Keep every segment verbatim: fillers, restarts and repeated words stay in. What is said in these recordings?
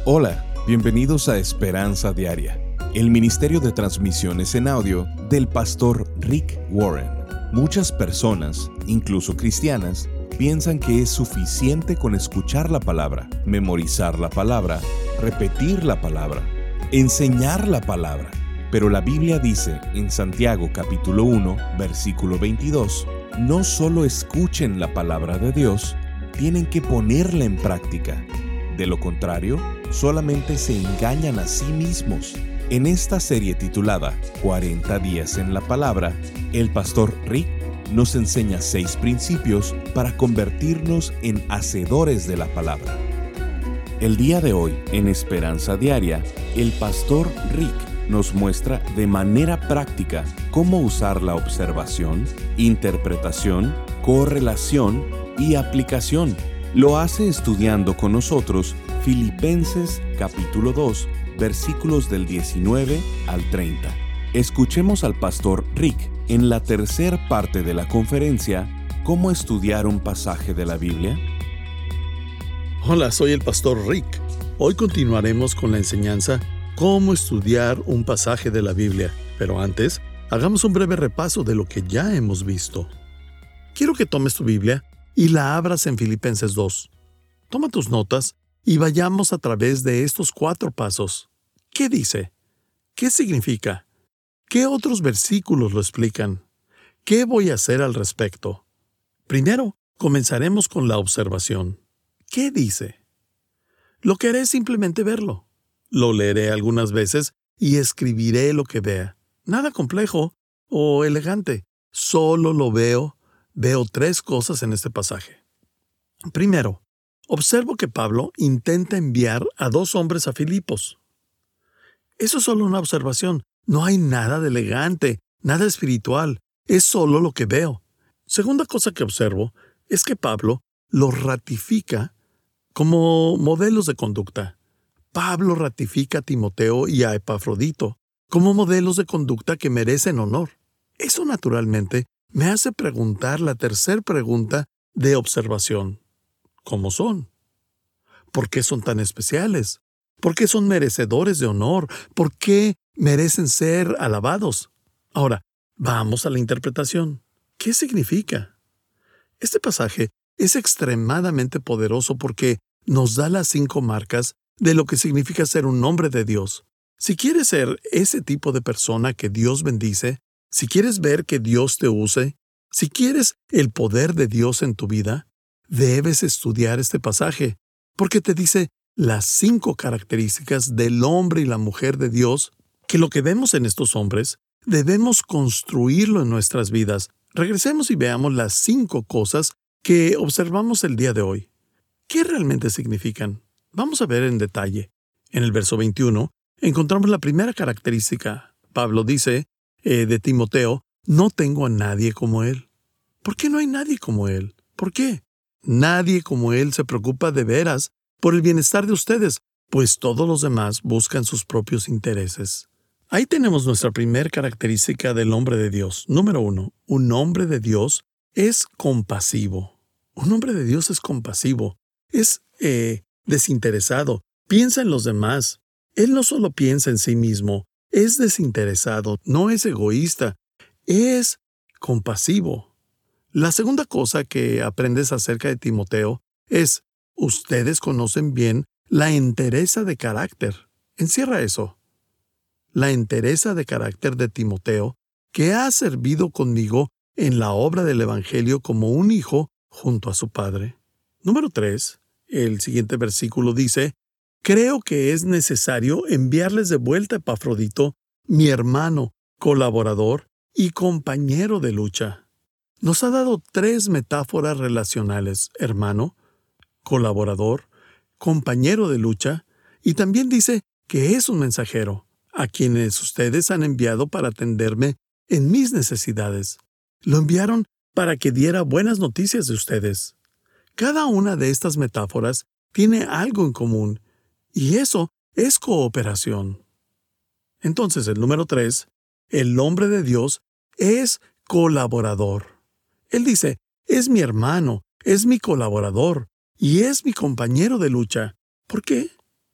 Hola, bienvenidos a Esperanza Diaria, el ministerio de transmisiones en audio del pastor Rick Warren. Muchas personas, incluso cristianas, piensan que es suficiente con escuchar la palabra, memorizar la palabra, repetir la palabra, enseñar la palabra. Pero la Biblia dice en Santiago capítulo uno, versículo veintidós, no solo escuchen la palabra de Dios, tienen que ponerla en práctica. De lo contrario, solamente se engañan a sí mismos. En esta serie titulada cuarenta días en la palabra, el pastor Rick nos enseña seis principios para convertirnos en hacedores de la palabra. El día de hoy, en Esperanza Diaria, el pastor Rick nos muestra de manera práctica cómo usar la observación, interpretación, correlación y aplicación. Lo hace estudiando con nosotros Filipenses capítulo dos, versículos del diecinueve al treinta. Escuchemos al pastor Rick en la tercera parte de la conferencia ¿Cómo estudiar un pasaje de la Biblia? Hola, soy el pastor Rick. Hoy continuaremos con la enseñanza Cómo estudiar un pasaje de la Biblia. Pero antes, hagamos un breve repaso de lo que ya hemos visto. Quiero que tomes tu Biblia y la abras en Filipenses dos. Toma tus notas y vayamos a través de estos cuatro pasos. ¿Qué dice? ¿Qué significa? ¿Qué otros versículos lo explican? ¿Qué voy a hacer al respecto? Primero, comenzaremos con la observación. ¿Qué dice? Lo que haré es simplemente verlo. Lo leeré algunas veces y escribiré lo que vea. Nada complejo o elegante. Solo lo veo. Veo tres cosas en este pasaje. Primero, observo que Pablo intenta enviar a dos hombres a Filipos. Eso es solo una observación. No hay nada de elegante, nada espiritual. Es solo lo que veo. Segunda cosa que observo es que Pablo los ratifica como modelos de conducta. Pablo ratifica a Timoteo y a Epafrodito como modelos de conducta que merecen honor. Eso naturalmente me hace preguntar la tercera pregunta de observación. ¿Cómo son? ¿Por qué son tan especiales? ¿Por qué son merecedores de honor? ¿Por qué merecen ser alabados? Ahora, vamos a la interpretación. ¿Qué significa? Este pasaje es extremadamente poderoso porque nos da las cinco marcas de lo que significa ser un hombre de Dios. Si quieres ser ese tipo de persona que Dios bendice, si quieres ver que Dios te use, si quieres el poder de Dios en tu vida, debes estudiar este pasaje, porque te dice las cinco características del hombre y la mujer de Dios, que lo que vemos en estos hombres, debemos construirlo en nuestras vidas. Regresemos y veamos las cinco cosas que observamos el día de hoy. ¿Qué realmente significan? Vamos a ver en detalle. En el verso veintiuno, encontramos la primera característica. Pablo dice eh, de Timoteo, no tengo a nadie como él. ¿Por qué no hay nadie como él? ¿Por qué? Nadie como él se preocupa de veras por el bienestar de ustedes, pues todos los demás buscan sus propios intereses. Ahí tenemos nuestra primera característica del hombre de Dios. Número uno, un hombre de Dios es compasivo. Un hombre de Dios es compasivo. Es eh, desinteresado. Piensa en los demás. Él no solo piensa en sí mismo, es desinteresado, no es egoísta, es compasivo. La segunda cosa que aprendes acerca de Timoteo es, ustedes conocen bien la entereza de carácter. Encierra eso. La entereza de carácter de Timoteo, que ha servido conmigo en la obra del Evangelio como un hijo junto a su padre. Número tres, el siguiente versículo dice, creo que es necesario enviarles de vuelta a Epafrodito, mi hermano, colaborador y compañero de lucha. Nos ha dado tres metáforas relacionales, hermano, colaborador, compañero de lucha, y también dice que es un mensajero, a quienes ustedes han enviado para atenderme en mis necesidades. Lo enviaron para que diera buenas noticias de ustedes. Cada una de estas metáforas tiene algo en común, y eso es cooperación. Entonces, el número tres, el hombre de Dios es colaborador. Él dice, es mi hermano, es mi colaborador, y es mi compañero de lucha. ¿Por qué?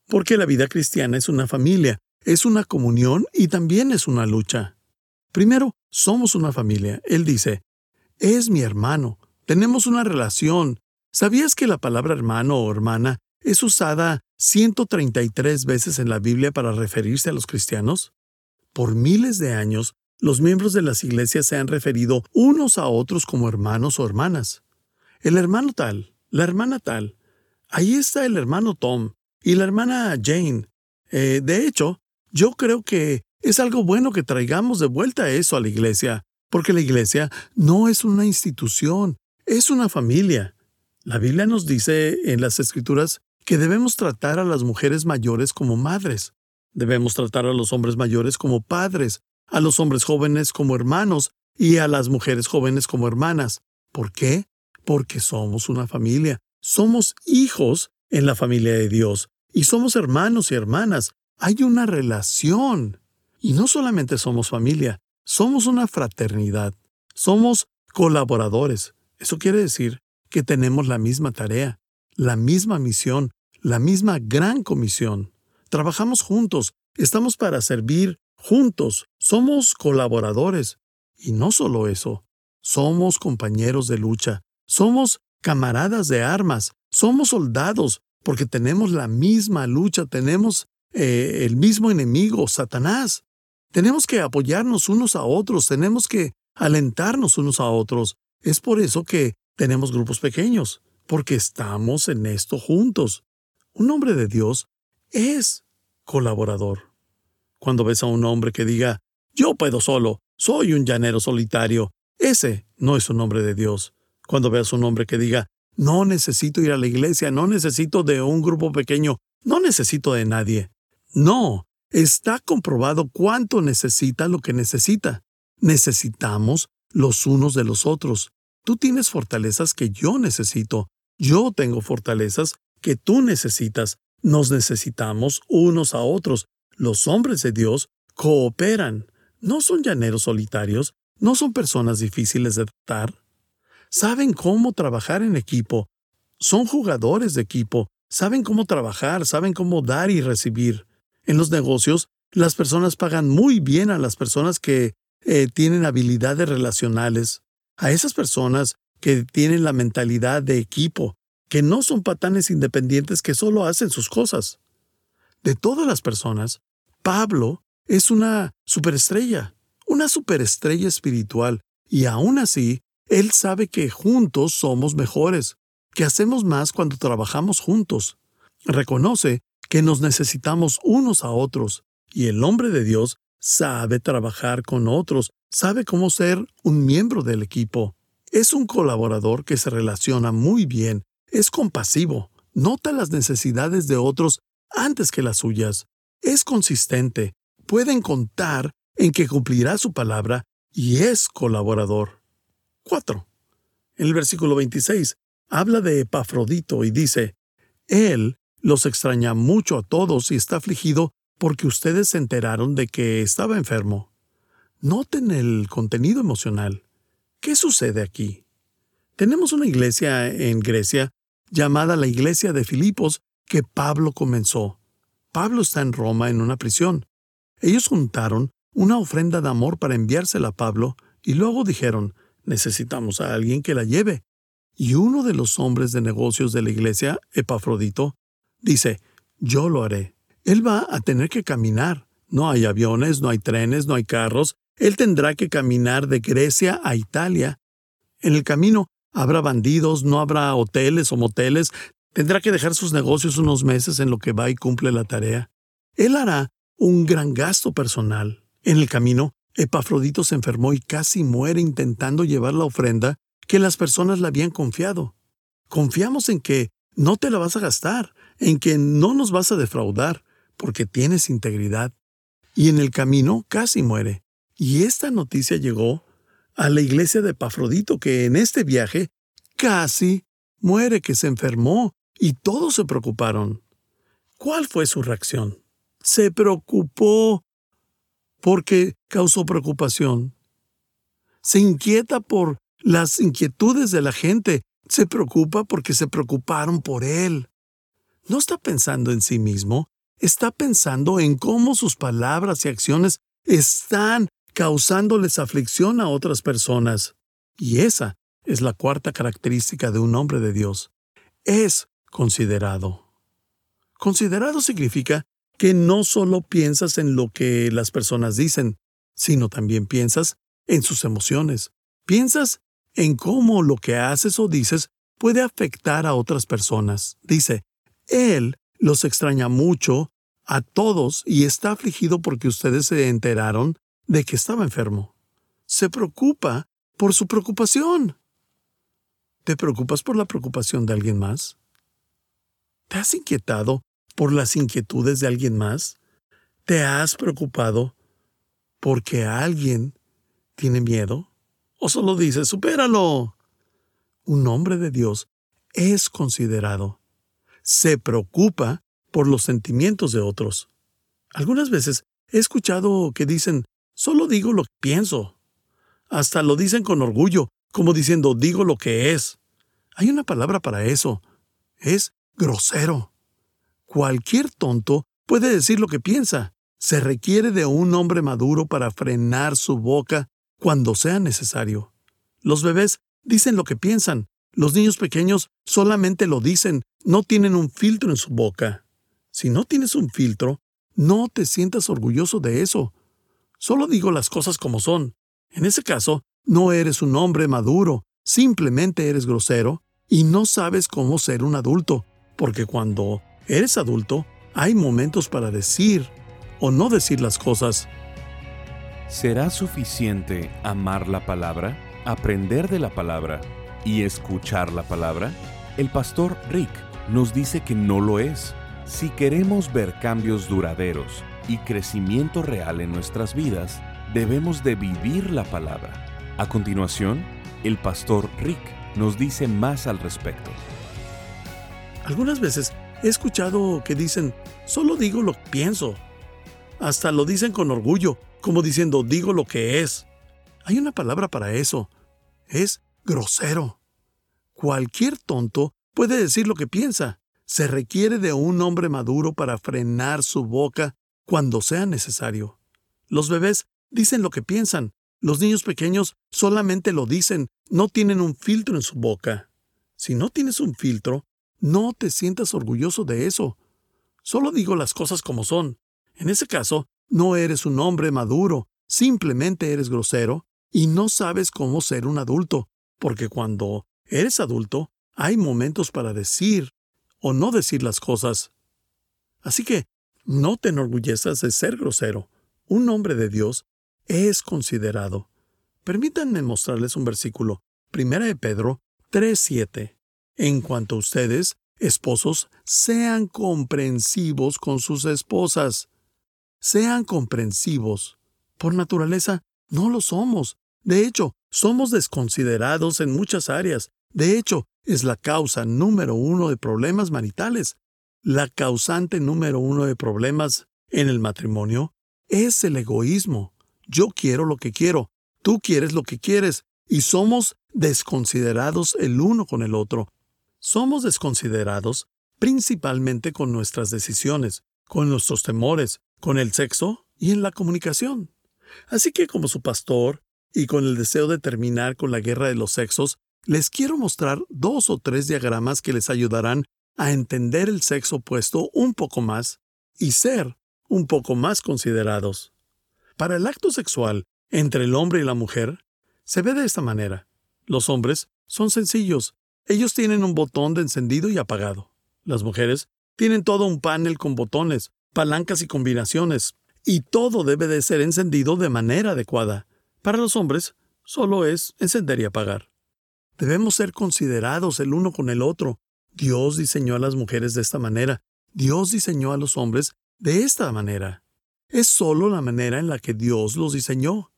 porque la vida cristiana es una familia, es una comunión y también es una lucha. Primero, somos una familia. Él dice, es mi hermano, tenemos una relación. ¿Sabías que la palabra hermano o hermana es usada ciento treinta y tres veces en la Biblia para referirse a los cristianos? Por miles de años, los miembros de las iglesias se han referido unos a otros como hermanos o hermanas. El hermano tal, la hermana tal. Ahí está el hermano Tom y la hermana Jane. Eh, de hecho, yo creo que es algo bueno que traigamos de vuelta eso a la iglesia, porque la iglesia no es una institución, es una familia. La Biblia nos dice en las Escrituras que debemos tratar a las mujeres mayores como madres. Debemos tratar a los hombres mayores como padres, a los hombres jóvenes como hermanos y a las mujeres jóvenes como hermanas. ¿Por qué? Porque somos una familia. Somos hijos en la familia de Dios y somos hermanos y hermanas. Hay una relación. Y no solamente somos familia, somos una fraternidad. Somos colaboradores. Eso quiere decir que tenemos la misma tarea, la misma misión, la misma gran comisión. Trabajamos juntos, estamos para servir juntos, somos colaboradores. Y no solo eso, somos compañeros de lucha, somos camaradas de armas, somos soldados, porque tenemos la misma lucha, tenemos eh, el mismo enemigo, Satanás. Tenemos que apoyarnos unos a otros, tenemos que alentarnos unos a otros. Es por eso que tenemos grupos pequeños, porque estamos en esto juntos. Un hombre de Dios es colaborador. Cuando ves a un hombre que diga, yo puedo solo, soy un llanero solitario, ese no es un hombre de Dios. Cuando veas a un hombre que diga, no necesito ir a la iglesia, no necesito de un grupo pequeño, no necesito de nadie. No, está comprobado cuánto necesita lo que necesita. Necesitamos los unos de los otros. Tú tienes fortalezas que yo necesito. Yo tengo fortalezas que tú necesitas. Nos necesitamos unos a otros. Los hombres de Dios cooperan. No son llaneros solitarios. No son personas difíciles de tratar. Saben cómo trabajar en equipo. Son jugadores de equipo. Saben cómo trabajar. Saben cómo dar y recibir. En los negocios, las personas pagan muy bien a las personas que eh, tienen habilidades relacionales. A esas personas que tienen la mentalidad de equipo, que no son patanes independientes que solo hacen sus cosas. De todas las personas, Pablo es una superestrella, una superestrella espiritual, y aún así, él sabe que juntos somos mejores, que hacemos más cuando trabajamos juntos. Reconoce que nos necesitamos unos a otros, y el hombre de Dios sabe trabajar con otros, sabe cómo ser un miembro del equipo. Es un colaborador que se relaciona muy bien, es compasivo, nota las necesidades de otros antes que las suyas, es consistente, pueden contar en que cumplirá su palabra y es colaborador. cuatro. En el versículo veintiséis habla de Epafrodito y dice, él los extraña mucho a todos y está afligido porque ustedes se enteraron de que estaba enfermo. Noten el contenido emocional. ¿Qué sucede aquí? Tenemos una iglesia en Grecia llamada la Iglesia de Filipos que Pablo comenzó. Pablo está en Roma en una prisión. Ellos juntaron una ofrenda de amor para enviársela a Pablo y luego dijeron, necesitamos a alguien que la lleve. Y uno de los hombres de negocios de la iglesia, Epafrodito, dice, yo lo haré. Él va a tener que caminar. No hay aviones, no hay trenes, no hay carros. Él tendrá que caminar de Grecia a Italia. En el camino habrá bandidos, no habrá hoteles o moteles. Tendrá que dejar sus negocios unos meses en lo que va y cumple la tarea. Él hará un gran gasto personal. En el camino, Epafrodito se enfermó y casi muere intentando llevar la ofrenda que las personas le habían confiado. Confiamos en que no te la vas a gastar, en que no nos vas a defraudar, porque tienes integridad. Y en el camino casi muere. Y esta noticia llegó a la iglesia de Epafrodito, que en este viaje casi muere, que se enfermó, y todos se preocuparon. ¿Cuál fue su reacción? Se preocupó porque causó preocupación. Se inquieta por las inquietudes de la gente. Se preocupa porque se preocuparon por él. No está pensando en sí mismo, está pensando en cómo sus palabras y acciones están causándoles aflicción a otras personas. Y esa es la cuarta característica de un hombre de Dios. Es considerado. Considerado significa que no solo piensas en lo que las personas dicen, sino también piensas en sus emociones. Piensas en cómo lo que haces o dices puede afectar a otras personas. Dice, Él los extraña mucho a todos y está afligido porque ustedes se enteraron de que estaba enfermo. Se preocupa por su preocupación. ¿Te preocupas por la preocupación de alguien más? ¿Te has inquietado por las inquietudes de alguien más? ¿Te has preocupado porque alguien tiene miedo? ¿O solo dices, supéralo? Un hombre de Dios es considerado. Se preocupa por los sentimientos de otros. Algunas veces he escuchado que dicen, solo digo lo que pienso. Hasta lo dicen con orgullo, como diciendo, digo lo que es. Hay una palabra para eso. Es grosero. Cualquier tonto puede decir lo que piensa. Se requiere de un hombre maduro para frenar su boca cuando sea necesario. Los bebés dicen lo que piensan. Los niños pequeños solamente lo dicen. No tienen un filtro en su boca. Si no tienes un filtro, no te sientas orgulloso de eso. Solo digo las cosas como son. En ese caso, no eres un hombre maduro. Simplemente eres grosero y no sabes cómo ser un adulto. Porque cuando eres adulto, hay momentos para decir o no decir las cosas. ¿Será suficiente amar la palabra, aprender de la palabra y escuchar la palabra? El pastor Rick nos dice que no lo es. Si queremos ver cambios duraderos y crecimiento real en nuestras vidas, debemos de vivir la palabra. A continuación, el pastor Rick nos dice más al respecto. Algunas veces he escuchado que dicen, solo digo lo que pienso. Hasta lo dicen con orgullo, como diciendo, digo lo que es. Hay una palabra para eso. Es grosero. Cualquier tonto puede decir lo que piensa. Se requiere de un hombre maduro para frenar su boca cuando sea necesario. Los bebés dicen lo que piensan. Los niños pequeños solamente lo dicen. No tienen un filtro en su boca. Si no tienes un filtro, no te sientas orgulloso de eso. Solo digo las cosas como son. En ese caso, no eres un hombre maduro. Simplemente eres grosero y no sabes cómo ser un adulto. Porque cuando eres adulto, hay momentos para decir o no decir las cosas. Así que no te enorgullezcas de ser grosero. Un hombre de Dios es considerado. Permítanme mostrarles un versículo. Primera de Pedro tres siete. En cuanto a ustedes, esposos, sean comprensivos con sus esposas. Sean comprensivos. Por naturaleza, no lo somos. De hecho, somos desconsiderados en muchas áreas. De hecho, es la causa número uno de problemas maritales. La causante número uno de problemas en el matrimonio es el egoísmo. Yo quiero lo que quiero, tú quieres lo que quieres, y somos desconsiderados el uno con el otro. Somos desconsiderados principalmente con nuestras decisiones, con nuestros temores, con el sexo y en la comunicación. Así que como su pastor, y con el deseo de terminar con la guerra de los sexos, les quiero mostrar dos o tres diagramas que les ayudarán a entender el sexo opuesto un poco más y ser un poco más considerados. Para el acto sexual entre el hombre y la mujer, se ve de esta manera. Los hombres son sencillos. Ellos tienen un botón de encendido y apagado. Las mujeres tienen todo un panel con botones, palancas y combinaciones, y todo debe de ser encendido de manera adecuada. Para los hombres, solo es encender y apagar. Debemos ser considerados el uno con el otro. Dios diseñó a las mujeres de esta manera. Dios diseñó a los hombres de esta manera. Es solo la manera en la que Dios los diseñó.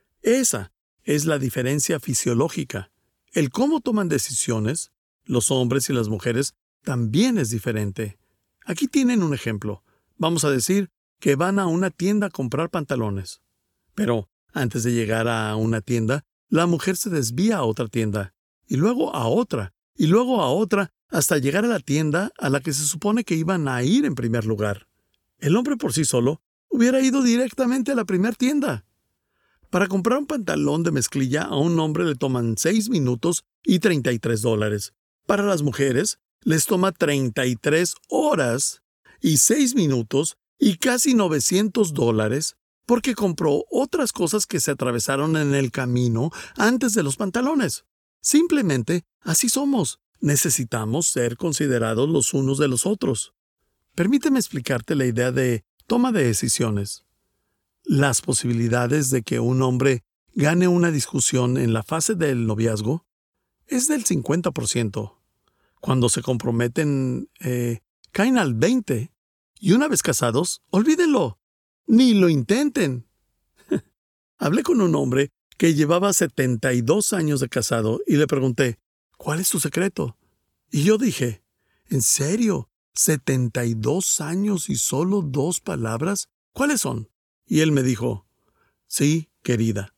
Esa es la diferencia fisiológica. El cómo toman decisiones, los hombres y las mujeres, también es diferente. Aquí tienen un ejemplo. Vamos a decir que van a una tienda a comprar pantalones. Pero antes de llegar a una tienda, la mujer se desvía a otra tienda, y luego a otra, y luego a otra, hasta llegar a la tienda a la que se supone que iban a ir en primer lugar. El hombre por sí solo hubiera ido directamente a la primera tienda. Para comprar un pantalón de mezclilla a un hombre le toman seis minutos y treinta y tres dólares. Para las mujeres les toma treinta y tres horas y seis minutos y casi novecientos dólares porque compró otras cosas que se atravesaron en el camino antes de los pantalones. Simplemente así somos. Necesitamos ser considerados los unos de los otros. Permíteme explicarte la idea de toma de decisiones. Las posibilidades de que un hombre gane una discusión en la fase del noviazgo es del cincuenta por ciento. Cuando se comprometen, eh, caen al veinte por ciento. Y una vez casados, olvídenlo. Ni lo intenten. Hablé con un hombre que llevaba setenta y dos años de casado y le pregunté, ¿cuál es tu secreto? Y yo dije, ¿en serio? ¿setenta y dos años y solo dos palabras? ¿Cuáles son? Y él me dijo, sí, querida.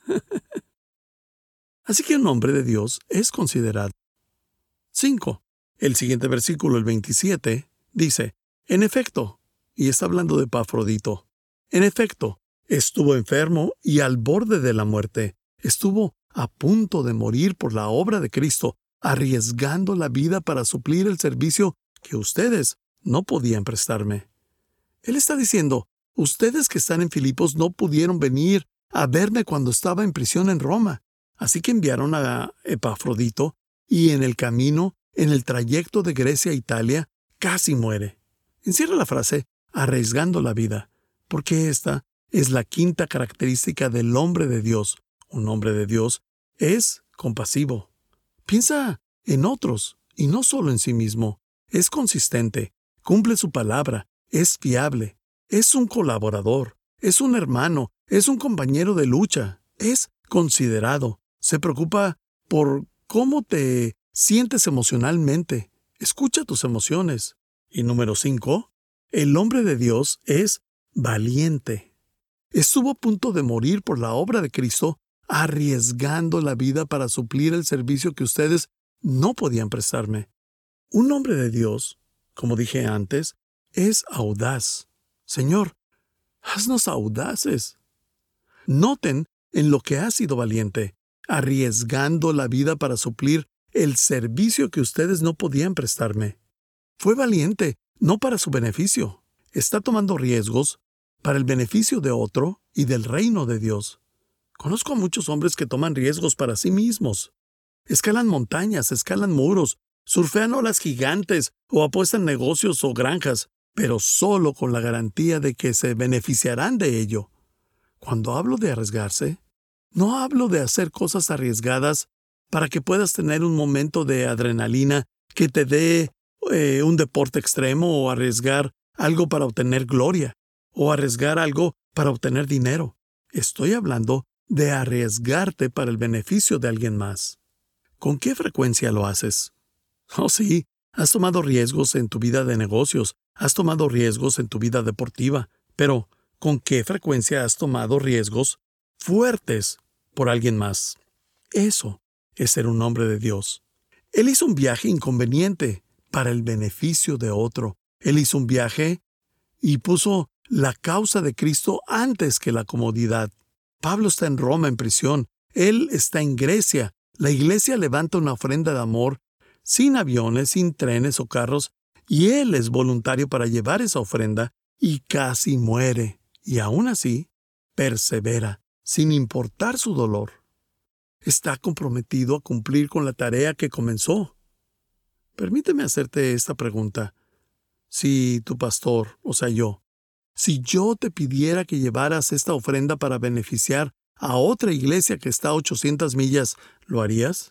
Así que un hombre de Dios es considerado. cinco. El siguiente versículo, el veintisiete, dice, en efecto, y está hablando de Epafrodito, en efecto, estuvo enfermo y al borde de la muerte. Estuvo a punto de morir por la obra de Cristo, arriesgando la vida para suplir el servicio que ustedes no podían prestarme. Él está diciendo, ustedes que están en Filipos no pudieron venir a verme cuando estaba en prisión en Roma. Así que enviaron a Epafrodito y en el camino, en el trayecto de Grecia a Italia, casi muere. Encierra la frase, arriesgando la vida, porque esta es la quinta característica del hombre de Dios. Un hombre de Dios es compasivo. Piensa en otros y no solo en sí mismo. Es consistente, cumple su palabra, es fiable, es un colaborador, es un hermano, es un compañero de lucha, es considerado, se preocupa por cómo te sientes emocionalmente, escucha tus emociones. Y número cinco, el hombre de Dios es valiente. Estuvo a punto de morir por la obra de Cristo, arriesgando la vida para suplir el servicio que ustedes no podían prestarme. Un hombre de Dios, como dije antes, es audaz. Señor, haznos audaces. Noten en lo que ha sido valiente, arriesgando la vida para suplir el servicio que ustedes no podían prestarme. Fue valiente, no para su beneficio. Está tomando riesgos para el beneficio de otro y del reino de Dios. Conozco a muchos hombres que toman riesgos para sí mismos. Escalan montañas, escalan muros, surfean olas gigantes o apuestan negocios o granjas, pero solo con la garantía de que se beneficiarán de ello. Cuando hablo de arriesgarse, no hablo de hacer cosas arriesgadas para que puedas tener un momento de adrenalina que te dé eh, un deporte extremo o arriesgar algo para obtener gloria o arriesgar algo para obtener dinero. Estoy hablando de arriesgarte para el beneficio de alguien más. ¿Con qué frecuencia lo haces? Oh, sí, has tomado riesgos en tu vida de negocios, has tomado riesgos en tu vida deportiva, pero ¿con qué frecuencia has tomado riesgos fuertes por alguien más? Eso es ser un hombre de Dios. Él hizo un viaje inconveniente para el beneficio de otro. Él hizo un viaje y puso la causa de Cristo antes que la comodidad. Pablo está en Roma en prisión. Él está en Grecia. La iglesia levanta una ofrenda de amor sin aviones, sin trenes o carros, y él es voluntario para llevar esa ofrenda y casi muere. Y aún así, persevera, sin importar su dolor. Está comprometido a cumplir con la tarea que comenzó. Permíteme hacerte esta pregunta. Si tu pastor, o sea yo, si yo te pidiera que llevaras esta ofrenda para beneficiar a otra iglesia que está a ochocientas millas, ¿lo harías?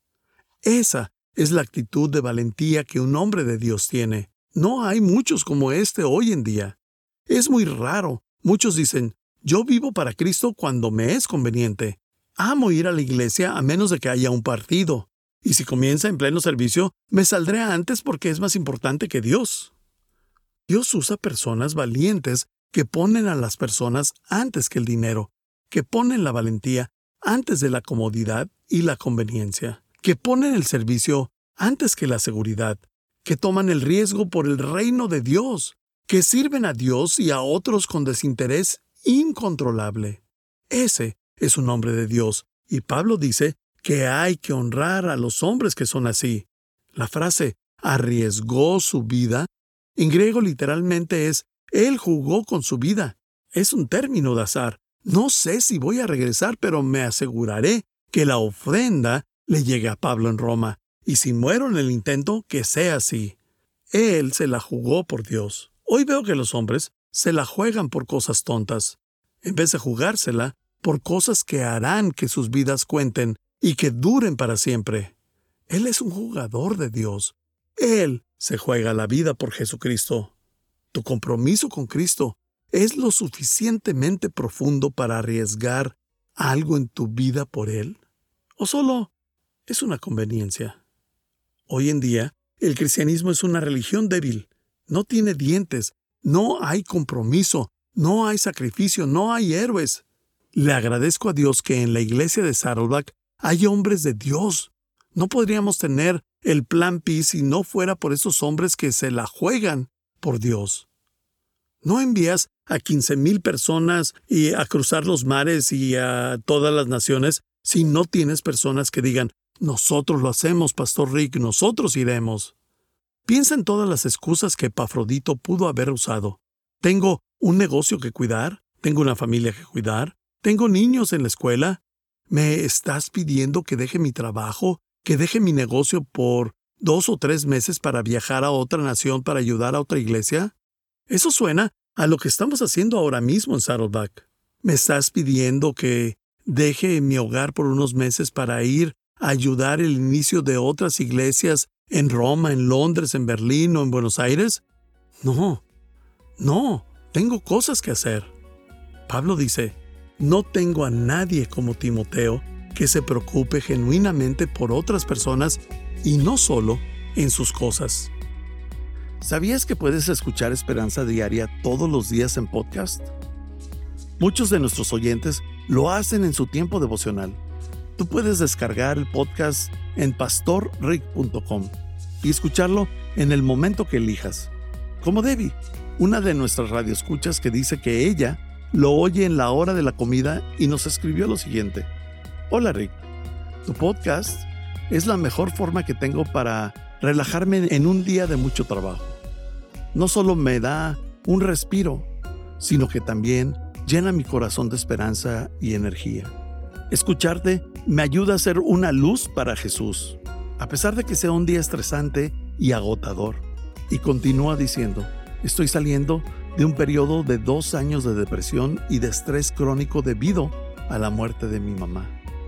Esa es la actitud de valentía que un hombre de Dios tiene. No hay muchos como este hoy en día. Es muy raro. Muchos dicen, yo vivo para Cristo cuando me es conveniente. Amo ir a la iglesia a menos de que haya un partido. Y si comienza en pleno servicio, me saldré antes porque es más importante que Dios. Dios usa personas valientes que ponen a las personas antes que el dinero, que ponen la valentía antes de la comodidad y la conveniencia, que ponen el servicio antes que la seguridad, que toman el riesgo por el reino de Dios, que sirven a Dios y a otros con desinterés incontrolable. Ese es un hombre de Dios, y Pablo dice que hay que honrar a los hombres que son así. La frase arriesgó su vida en griego literalmente es él jugó con su vida. Es un término de azar. No sé si voy a regresar, pero me aseguraré que la ofrenda le llegue a Pablo en Roma, y si muero en el intento, que sea así. Él se la jugó por Dios. Hoy veo que los hombres se la juegan por cosas tontas, en vez de jugársela por cosas que harán que sus vidas cuenten y que duren para siempre. Él es un jugador de Dios. Él se juega la vida por Jesucristo. Tu compromiso con Cristo es lo suficientemente profundo para arriesgar algo en tu vida por Él, ¿o solo es una conveniencia? Hoy en día, el cristianismo es una religión débil. No tiene dientes, no hay compromiso, no hay sacrificio, no hay héroes. Le agradezco a Dios que en la iglesia de Saddleback hay hombres de Dios. No podríamos tener el plan P si no fuera por esos hombres que se la juegan por Dios. No envías a quince mil personas y a cruzar los mares y a todas las naciones si no tienes personas que digan, nosotros lo hacemos, Pastor Rick, nosotros iremos. Piensa en todas las excusas que Epafrodito pudo haber usado. Tengo un negocio que cuidar, tengo una familia que cuidar, tengo niños en la escuela. ¿Me estás pidiendo que deje mi trabajo, que deje mi negocio por dos o tres meses para viajar a otra nación para ayudar a otra iglesia? Eso suena a lo que estamos haciendo ahora mismo en Saddleback. ¿Me estás pidiendo que deje mi hogar por unos meses para ir a ayudar el inicio de otras iglesias en Roma, en Londres, en Berlín o en Buenos Aires? No, no, tengo cosas que hacer. Pablo dice, no tengo a nadie como Timoteo que se preocupe genuinamente por otras personas y no solo en sus cosas. ¿Sabías que puedes escuchar Esperanza Diaria todos los días en podcast? Muchos de nuestros oyentes lo hacen en su tiempo devocional. Tú puedes descargar el podcast en pastor rick punto com y escucharlo en el momento que elijas. Como Debbie, una de nuestras radioescuchas que dice que ella lo oye en la hora de la comida y nos escribió lo siguiente. Hola Rick, tu podcast es la mejor forma que tengo para relajarme en un día de mucho trabajo. No solo me da un respiro, sino que también llena mi corazón de esperanza y energía. Escucharte me ayuda a ser una luz para Jesús, a pesar de que sea un día estresante y agotador. Y continúa diciendo, estoy saliendo de un periodo de dos años de depresión y de estrés crónico debido a la muerte de mi mamá.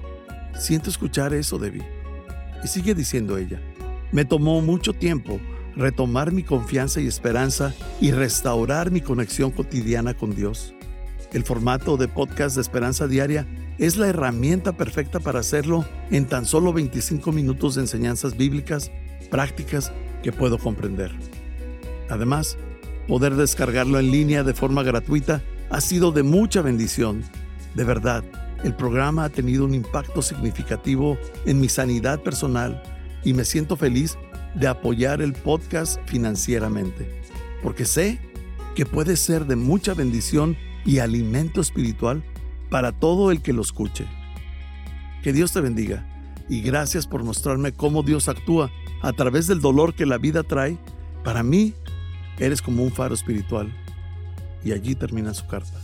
Siento escuchar eso, Debbie. Y sigue diciendo ella, me tomó mucho tiempo retomar mi confianza y esperanza y restaurar mi conexión cotidiana con Dios. El formato de podcast de Esperanza Diaria es la herramienta perfecta para hacerlo en tan solo veinticinco minutos de enseñanzas bíblicas, prácticas que puedo comprender. Además, poder descargarlo en línea de forma gratuita ha sido de mucha bendición. De verdad, el programa ha tenido un impacto significativo en mi sanidad personal y me siento feliz de apoyar el podcast financieramente, porque sé que puede ser de mucha bendición y alimento espiritual para todo el que lo escuche. Que Dios te bendiga y gracias por mostrarme cómo Dios actúa a través del dolor que la vida trae. Para mí, eres como un faro espiritual. Y allí termina su carta.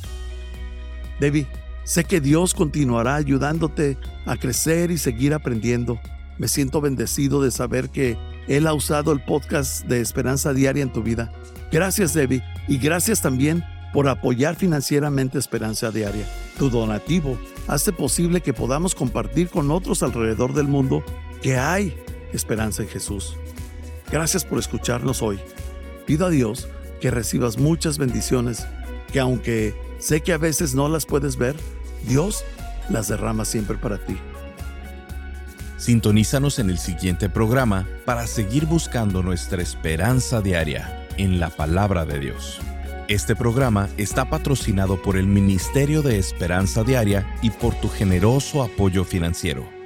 Debbie, sé que Dios continuará ayudándote a crecer y seguir aprendiendo. Me siento bendecido de saber que Él ha usado el podcast de Esperanza Diaria en tu vida. Gracias, Debbie, y gracias también por apoyar financieramente Esperanza Diaria. Tu donativo hace posible que podamos compartir con otros alrededor del mundo que hay esperanza en Jesús. Gracias por escucharnos hoy. Pido a Dios que recibas muchas bendiciones, que aunque sé que a veces no las puedes ver, Dios las derrama siempre para ti. Sintonízanos en el siguiente programa para seguir buscando nuestra esperanza diaria en la palabra de Dios. Este programa está patrocinado por el Ministerio de Esperanza Diaria y por tu generoso apoyo financiero.